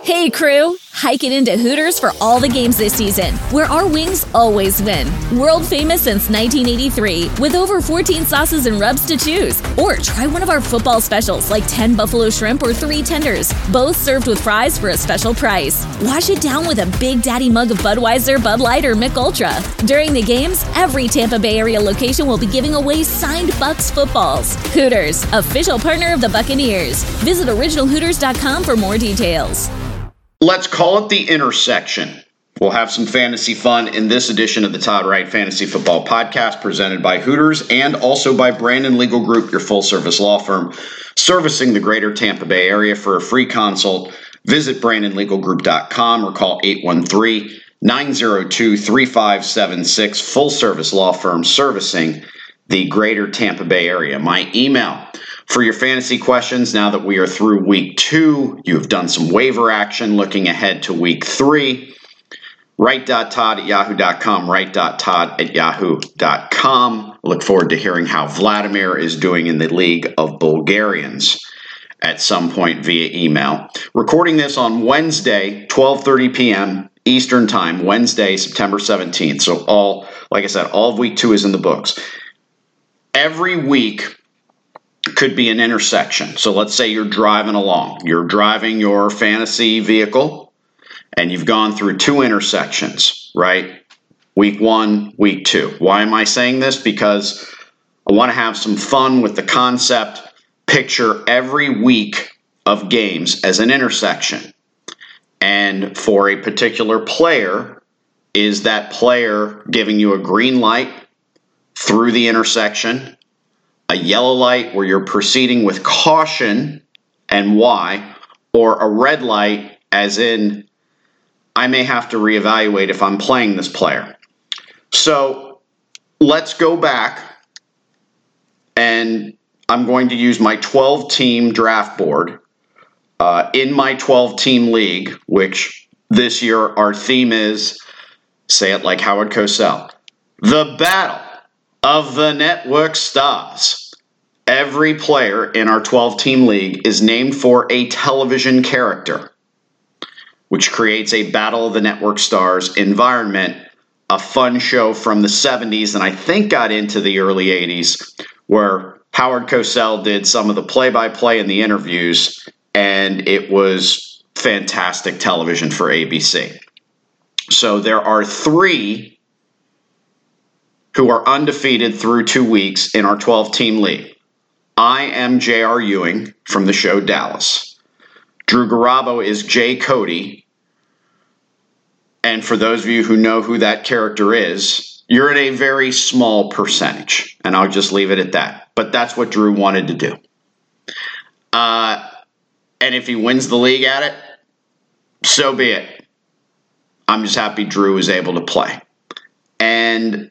Hey crew, hike it into Hooters for all the games this season, where our wings always win. World famous since 1983, with over 14 sauces and rubs to choose. Or try one of our football specials like 10 buffalo shrimp or 3 tenders, both served with fries for a special price. Wash it down with a Big Daddy mug of Budweiser, Bud Light, or Mick Ultra. During the games, every Tampa Bay area location will be giving away signed Bucks footballs. Hooters, official partner of the Buccaneers. Visit originalhooters.com for more details. Let's call it the intersection. We'll have some fantasy fun in this edition of the Todd Wright Fantasy Football Podcast, presented by Hooters and also by Brandon Legal Group, your full-service law firm servicing the greater Tampa Bay area. For a free consult, visit brandonlegalgroup.com or call 813-902-3576. Full-service law firm servicing the greater Tampa Bay area. My email for your fantasy questions, now that we are through week 2, you have done some waiver action looking ahead to week 3, write.todd@yahoo.com, write.todd@yahoo.com. Look forward to hearing how Vladimir is doing in the League of Bulgarians at some point via email. Recording this on Wednesday, 12:30 p.m. Eastern Time, Wednesday, September 17th. So all of week 2 is in the books. Every week could be an intersection. So let's say you're driving along. You're driving your fantasy vehicle, and you've gone through 2 intersections, right? Week 1, week 2. Why am I saying this? Because I want to have some fun with the concept. Picture every week of games as an intersection. And for a particular player, is that player giving you a green light through the intersection, a yellow light where you're proceeding with caution and why, or a red light as in I may have to reevaluate if I'm playing this player? So let's go back, and I'm going to use my 12-team draft board. In my 12-team league, which this year our theme is, say it like Howard Cosell, the battle of the network stars. Every player in our 12-team league is named for a television character, which creates a battle of the network stars environment, a fun show from the 70s, and I think got into the early 80s, where Howard Cosell did some of the play-by-play and the interviews, and it was fantastic television for ABC. So there are 3 who are undefeated through 2 weeks in our 12-team league. I am J.R. Ewing from the show Dallas. Drew Garabo is Jay Cody. And for those of you who know who that character is, you're at a very small percentage. And I'll just leave it at that. But that's what Drew wanted to do. And if he wins the league at it, so be it. I'm just happy Drew was able to play. And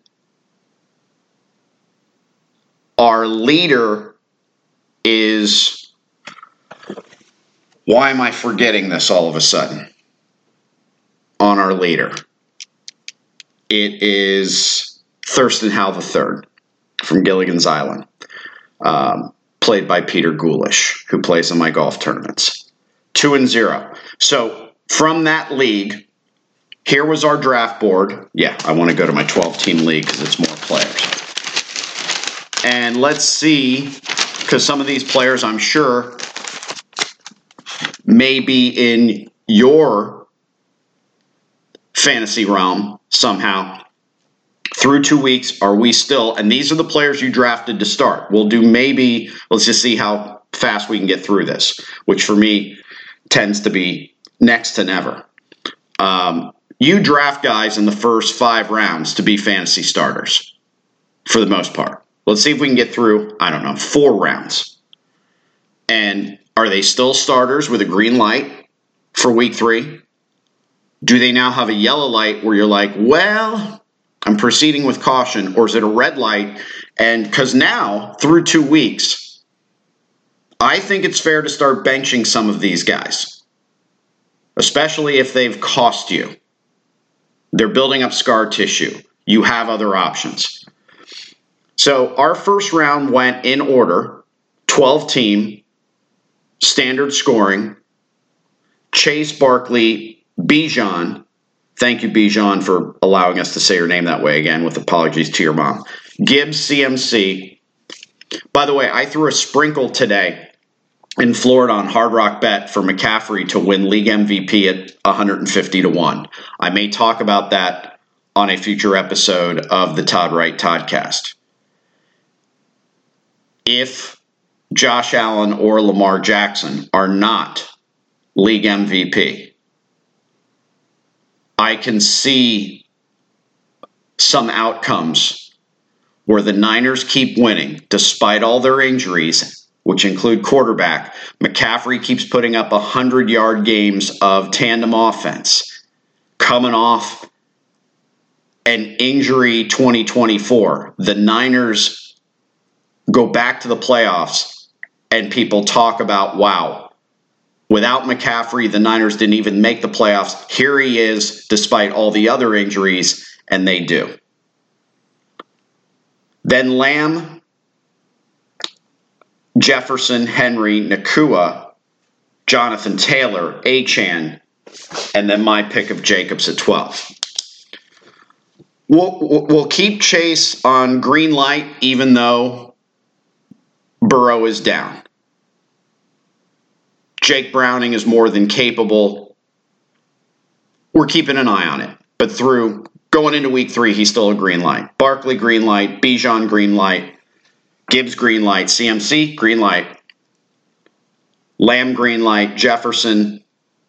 our leader is, why am I forgetting this all of a sudden? On our leader, it is Thurston Howell III from Gilligan's Island, played by Peter Gulish, who plays in my golf tournaments. 2-0. So from that league, here was our draft board. Yeah, I want to go to my 12-team league because it's more players. And let's see, because some of these players, I'm sure, may be in your fantasy realm somehow. Through 2 weeks, are we still, and these are the players you drafted to start. We'll do maybe, let's just see how fast we can get through this, which for me tends to be next to never. You draft guys in the first 5 rounds to be fantasy starters, for the most part. Let's see if we can get through, 4 rounds. And are they still starters with a green light for week 3? Do they now have a yellow light where you're like, well, I'm proceeding with caution, or is it a red light? And because now, through 2 weeks, I think it's fair to start benching some of these guys, especially if they've cost you. They're building up scar tissue. You have other options. So our first round went in order, 12-team, standard scoring, Chase, Barkley, Bijan. Thank you, Bijan, for allowing us to say your name that way again, with apologies to your mom. Gibbs, CMC. By the way, I threw a sprinkle today in Florida on Hard Rock Bet for McCaffrey to win league MVP at 150-1. I may talk about that on a future episode of the Todd Wright Toddcast. If Josh Allen or Lamar Jackson are not league MVP, I can see some outcomes where the Niners keep winning despite all their injuries, which include quarterback. McCaffrey keeps putting up 100-yard games of tandem offense, coming off an injury 2024. The Niners go back to the playoffs, and people talk about, wow, without McCaffrey, the Niners didn't even make the playoffs. Here he is, despite all the other injuries, and they do. Then Lamb, Jefferson, Henry, Nakua, Jonathan Taylor, Achane, and then my pick of Jacobs at 12. We'll keep Chase on green light, even though Burrow is down. Jake Browning is more than capable. We're keeping an eye on it. But through going into week 3, he's still a green light. Barkley, green light. Bijan, green light. Gibbs, green light. CMC, green light. Lamb, green light. Jefferson.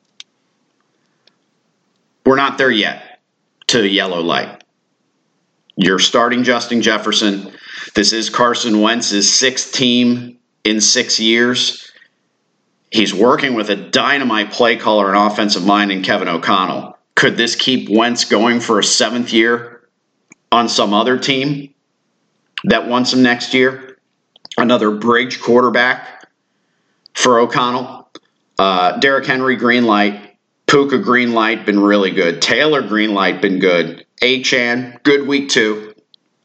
We're not there yet to the yellow light. You're starting Justin Jefferson. This is Carson Wentz's 6th team in 6 years. He's working with a dynamite play caller and offensive mind in Kevin O'Connell. Could this keep Wentz going for a 7th year on some other team that wants him next year? Another bridge quarterback for O'Connell. Derrick Henry, green light. Puka, green light, been really good. Taylor, green light, been good. Achane, good week 2.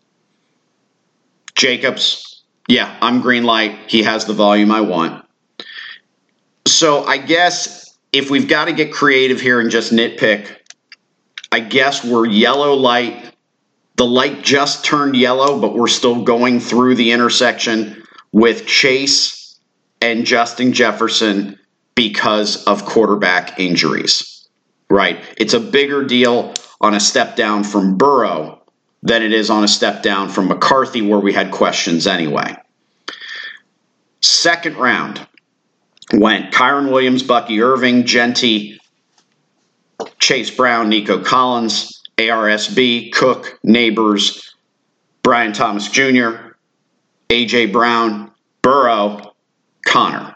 Jacobs, yeah, I'm green light. He has the volume I want. So I guess if we've got to get creative here and just nitpick, I guess we're yellow light. The light just turned yellow, but we're still going through the intersection with Chase and Justin Jefferson because of quarterback injuries, right? It's a bigger deal on a step down from Burrow than it is on a step down from McCarthy, where we had questions anyway. Second round went Kyren Williams, Bucky Irving, Genty, Chase Brown, Nico Collins, ARSB, Cook, Neighbors, Brian Thomas Jr., A.J. Brown, Burrow, Connor.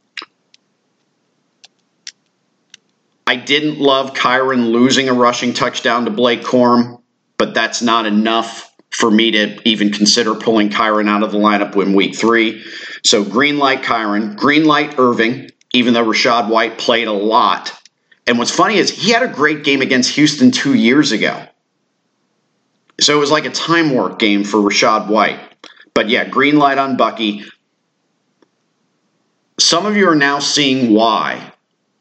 I didn't love Kyren losing a rushing touchdown to Blake Corum, but that's not enough for me to even consider pulling Kyren out of the lineup in week 3. So green light Kyren, green light Irving, even though Rachaad White played a lot. And what's funny is he had a great game against Houston 2 years ago. So it was like a time warp game for Rachaad White. But yeah, green light on Bucky. Some of you are now seeing why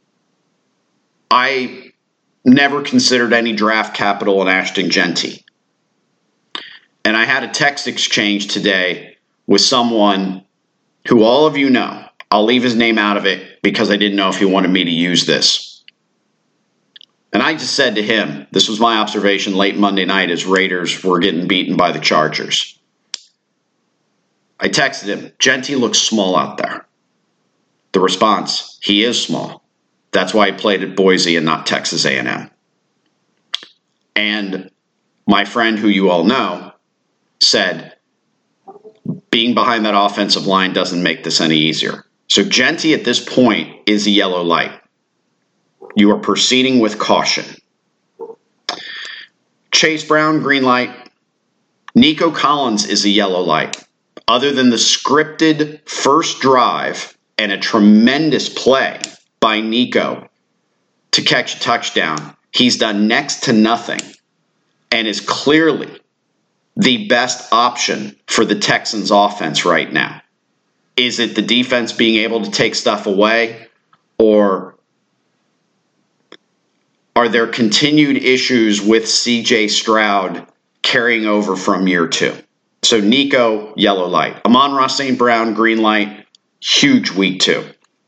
I never considered any draft capital in Ashton Genty. And I had a text exchange today with someone who all of you know. I'll leave his name out of it because I didn't know if he wanted me to use this. And I just said to him, this was my observation late Monday night as Raiders were getting beaten by the Chargers. I texted him, Genty looks small out there. The response, he is small. That's why he played at Boise and not Texas A&M. And my friend, who you all know, said, being behind that offensive line doesn't make this any easier. So Genty at this point is a yellow light. You are proceeding with caution. Chase Brown, green light. Nico Collins is a yellow light. Other than the scripted first drive and a tremendous play by Nico to catch a touchdown, he's done next to nothing and is clearly the best option for the Texans offense right now. Is it the defense being able to take stuff away, or are there continued issues with C.J. Stroud carrying over from year 2? So Nico, yellow light. Amon-Ra St. Brown, green light, huge week 2.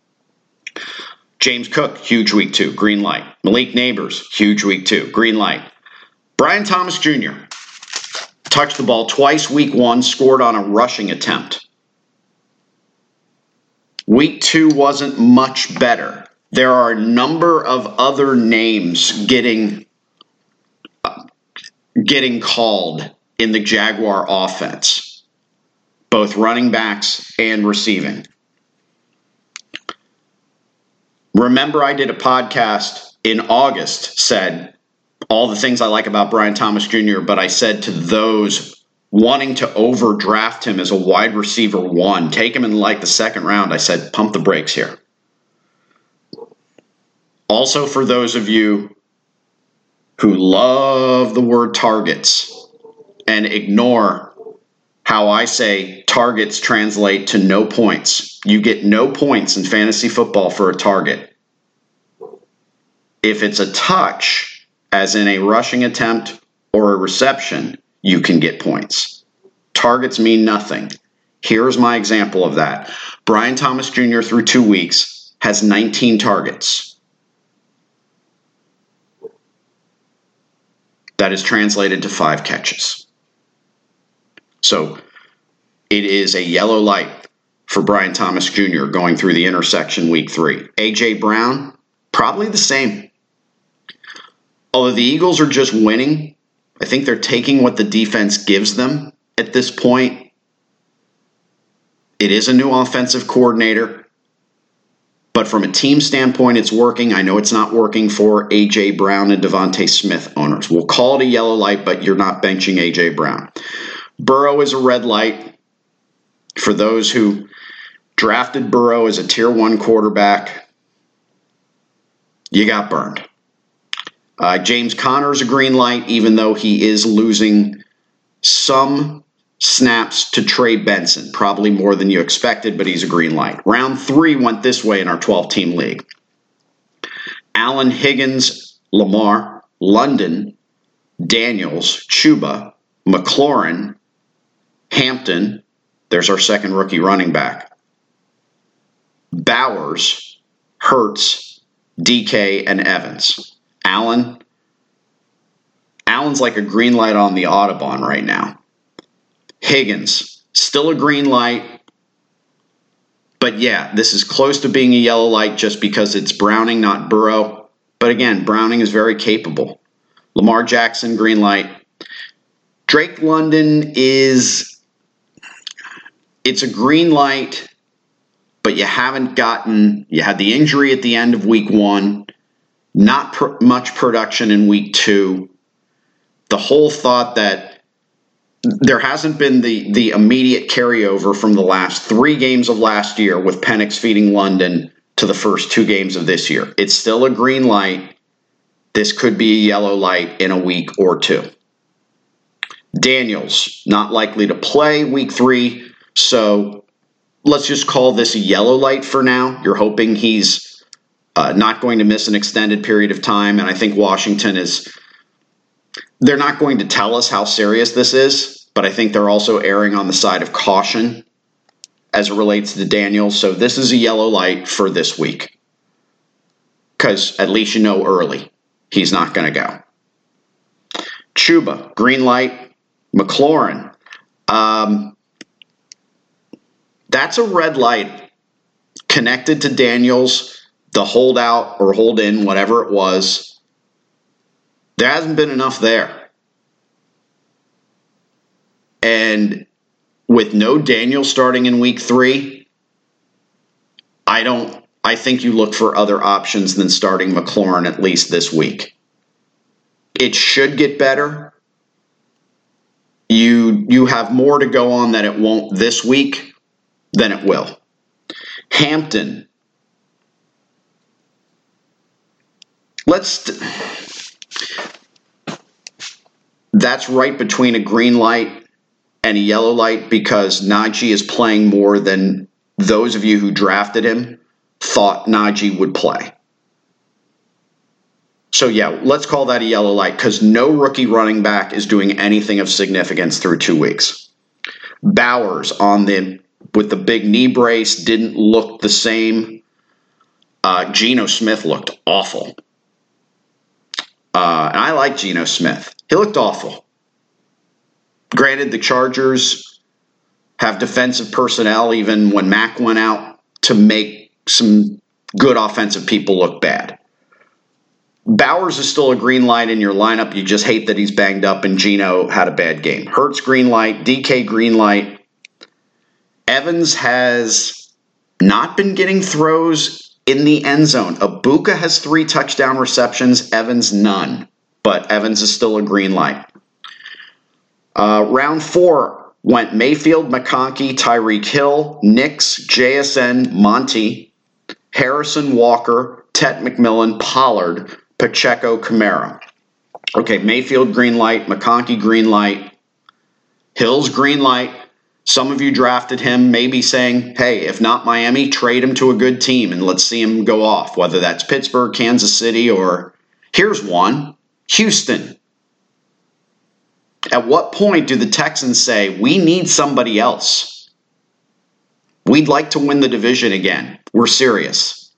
James Cook, huge week 2, green light. Malik Neighbors, huge week 2, green light. Brian Thomas Jr. touched the ball twice week 1, scored on a rushing attempt. Week 2 wasn't much better. There are a number of other names getting called in the Jaguar offense, both running backs and receiving. Remember, I did a podcast in August, said all the things I like about Brian Thomas Jr., but I said to those wanting to overdraft him as a wide receiver 1, take him in like the second round, I said, pump the brakes here. Also, for those of you who love the word targets and ignore how I say targets translate to no points. You get no points in fantasy football for a target. If it's a touch, as in a rushing attempt or a reception, you can get points. Targets mean nothing. Here's my example of that. Brian Thomas Jr. through 2 weeks has 19 targets. That is translated to 5 catches. So it is a yellow light for Brian Thomas Jr. going through the intersection week 3. A.J. Brown, probably the same. Although the Eagles are just winning, I think they're taking what the defense gives them at this point. It is a new offensive coordinator. But from a team standpoint, it's working. I know it's not working for A.J. Brown and Devontae Smith owners. We'll call it a yellow light, but you're not benching A.J. Brown. Burrow is a red light. For those who drafted Burrow as a tier 1 quarterback, you got burned. James Conner is a green light, even though he is losing some snaps to Trey Benson, probably more than you expected, but he's a green light. Round 3 went this way in our 12-team league. Allen, Higgins, Lamar, London, Daniels, Chuba, McLaurin, Hampton, there's our second rookie running back, Bowers, Hurts, DK, and Evans. Allen's like a green light on the Audubon right now. Higgins, still a green light. But yeah, this is close to being a yellow light just because it's Browning, not Burrow. But again, Browning is very capable. Lamar Jackson, green light. Drake London it's a green light, but you had the injury at the end of week 1, not much production in week 2. The whole thought that there hasn't been the immediate carryover from the last 3 games of last year with Penix feeding London to the first 2 games of this year. It's still a green light. This could be a yellow light in a week or 2. Daniels, not likely to play week 3, so let's just call this a yellow light for now. You're hoping he's not going to miss an extended period of time, and I think Washington they're not going to tell us how serious this is, but I think they're also erring on the side of caution as it relates to Daniels. So this is a yellow light for this week because at least you know early he's not going to go. Chuba, green light. McLaurin, that's a red light connected to Daniels, the holdout or hold in, whatever it was. There hasn't been enough there. And with no Daniel starting in week 3, I think you look for other options than starting McLaurin at least this week. It should get better. You have more to go on that it won't this week than it will. Hampton. That's right between a green light and a yellow light because Najee is playing more than those of you who drafted him thought Najee would play. So, yeah, let's call that a yellow light because no rookie running back is doing anything of significance through 2 weeks. Bowers with the big knee brace didn't look the same. Geno Smith looked awful. And I like Geno Smith. He looked awful. Granted, the Chargers have defensive personnel even when Mack went out to make some good offensive people look bad. Bowers is still a green light in your lineup. You just hate that he's banged up and Geno had a bad game. Hurts green light, DK green light. Evans has not been getting throws in the end zone. Ibuka has 3 touchdown receptions, Evans none. But Evans is still a green light. Round 4 went Mayfield, McConkey, Tyreek Hill, Nix, JSN, Monty, Harrison, Walker, Tet McMillan, Pollard, Pacheco, Kamara. Okay, Mayfield green light, McConkey green light, Hill's green light. Some of you drafted him maybe saying, hey, if not Miami, trade him to a good team and let's see him go off, whether that's Pittsburgh, Kansas City, or here's one, Houston. At what point do the Texans say, we need somebody else? We'd like to win the division again. We're serious.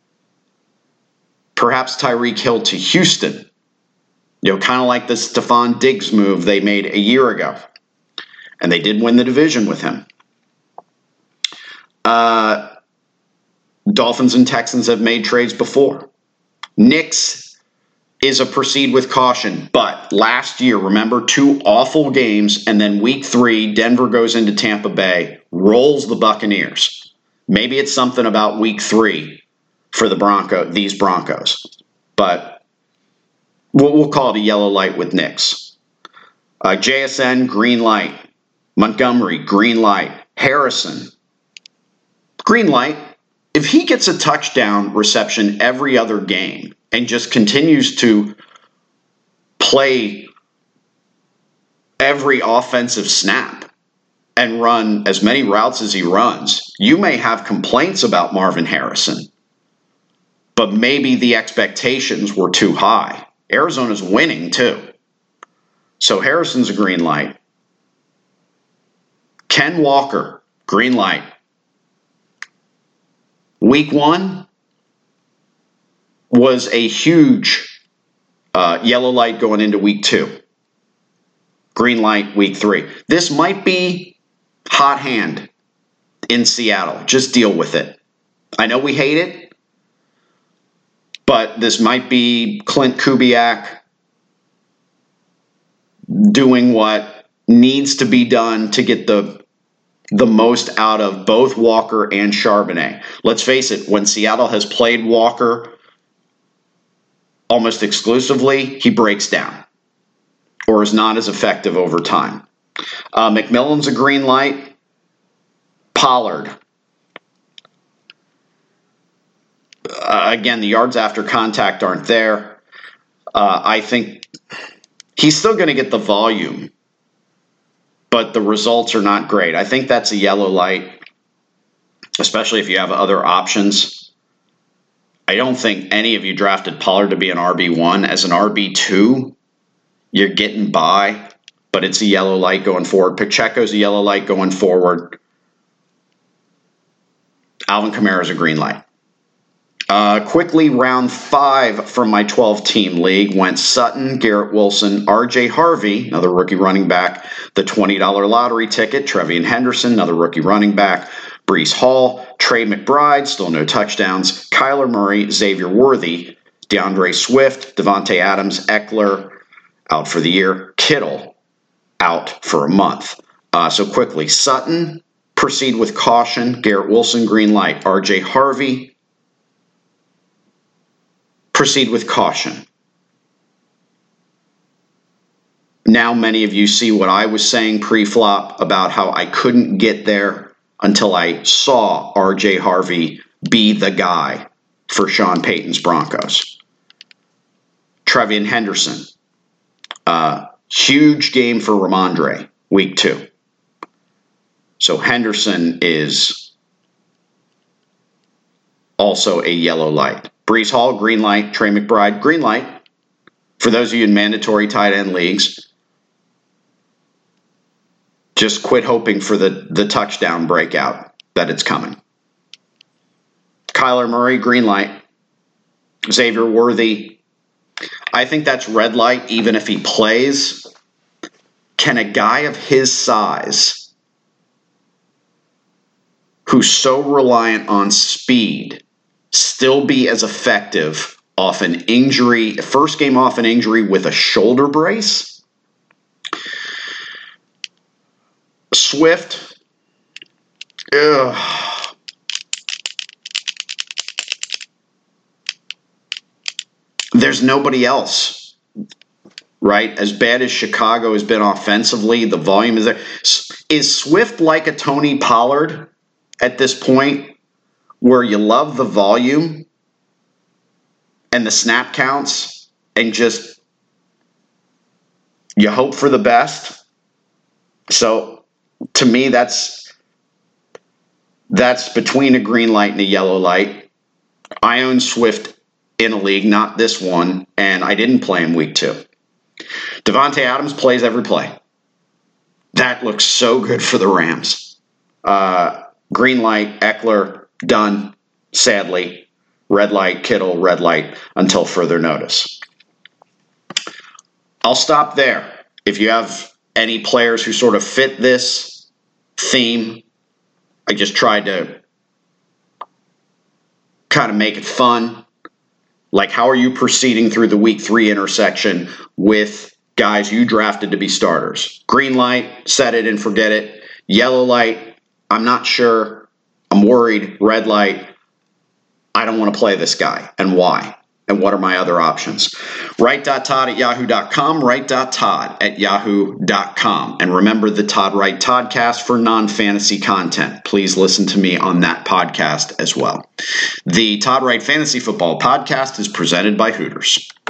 Perhaps Tyreek Hill to Houston. Kind of like the Stephon Diggs move they made a year ago. And they did win the division with him. Dolphins and Texans have made trades before. Knicks is a proceed with caution. But last year, remember, 2 awful games. And then week 3, Denver goes into Tampa Bay, rolls the Buccaneers. Maybe it's something about week 3 for these Broncos. But we'll call it a yellow light with Knicks. JSN, green light. Montgomery, green light. Harrison, green light. If he gets a touchdown reception every other game and just continues to play every offensive snap and run as many routes as he runs, you may have complaints about Marvin Harrison. But maybe the expectations were too high. Arizona's winning too. So Harrison's a green light. Ken Walker, green light. Week 1 was a huge yellow light going into week 2. Green light week 3. This might be hot hand in Seattle. Just deal with it. I know we hate it, but this might be Clint Kubiak doing what needs to be done to get the most out of both Walker and Charbonnet. Let's face it, when Seattle has played Walker almost exclusively, he breaks down or is not as effective over time. McMillan's a green light. Pollard. Again, the yards after contact aren't there. I think he's still going to get the volume, but the results are not great. I think that's a yellow light, especially if you have other options. I don't think any of you drafted Pollard to be an RB1. As an RB2, you're getting by, but it's a yellow light going forward. Pacheco's a yellow light going forward. Alvin Kamara's a green light. Quickly, round 5 from my 12-team league went Sutton, Garrett Wilson, R.J. Harvey, another rookie running back, the $20 lottery ticket, Trevian Henderson, another rookie running back, Breece Hall, Trey McBride, still no touchdowns, Kyler Murray, Xavier Worthy, DeAndre Swift, Devontae Adams, Eckler, out for the year, Kittle, out for a month. So quickly, Sutton, proceed with caution, Garrett Wilson, green light, R.J. Harvey, proceed with caution. Now many of you see what I was saying pre-flop about how I couldn't get there until I saw R.J. Harvey be the guy for Sean Payton's Broncos. Trevian Henderson. Huge game for Ramondre, week 2. So Henderson is also a yellow light. Breece Hall, green light. Trey McBride, green light. For those of you in mandatory tight end leagues, just quit hoping for the touchdown breakout that it's coming. Kyler Murray, green light. Xavier Worthy, I think that's red light even if he plays. Can a guy of his size, who's so reliant on speed, still be as effective off an injury, first game off an injury with a shoulder brace? Swift, there's nobody else, right? As bad as Chicago has been offensively, the volume is there. Is Swift like a Tony Pollard at this point, where you love the volume and the snap counts and just you hope for the best? So to me, that's between a green light and a yellow light. I own Swift in a league, not this one, and I didn't play him week 2. Davante Adams plays every play. That looks so good for the Rams. Green light, Eckler, done, sadly. Red light, Kittle, red light, until further notice. I'll stop there. If you have any players who sort of fit this theme, I just tried to kind of make it fun. Like, how are you proceeding through the week 3 intersection with guys you drafted to be starters? Green light, set it and forget it. Yellow light, I'm not sure. I'm worried. Red light, I don't want to play this guy. And why? And what are my other options? Wright.todd@yahoo.com, wright.todd@yahoo.com. And remember the Todd Wright Toddcast for non-fantasy content. Please listen to me on that podcast as well. The Todd Wright Fantasy Football Podcast is presented by Hooters.